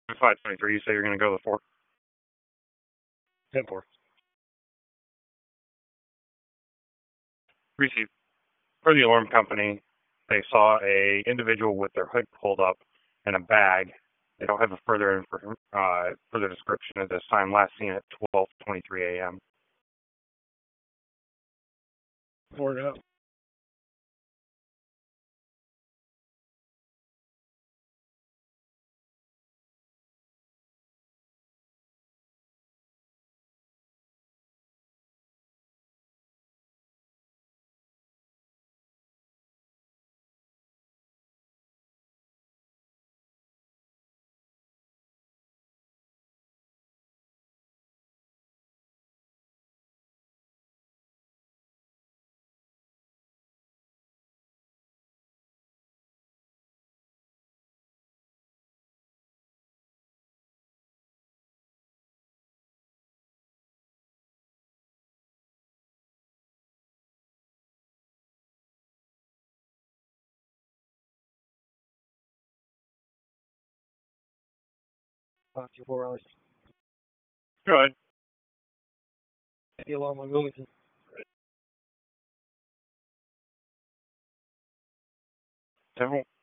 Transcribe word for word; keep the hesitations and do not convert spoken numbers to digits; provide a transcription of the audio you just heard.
five twenty-three, you say you're going to go to four? ten four. Receive. For the alarm company, they saw a individual with their hood pulled up and a bag. They don't have a further uh, further description at this time. Last seen at twelve twenty-three a m Four up. Five two four hours. Go ahead. The alarm on Wilmington. Several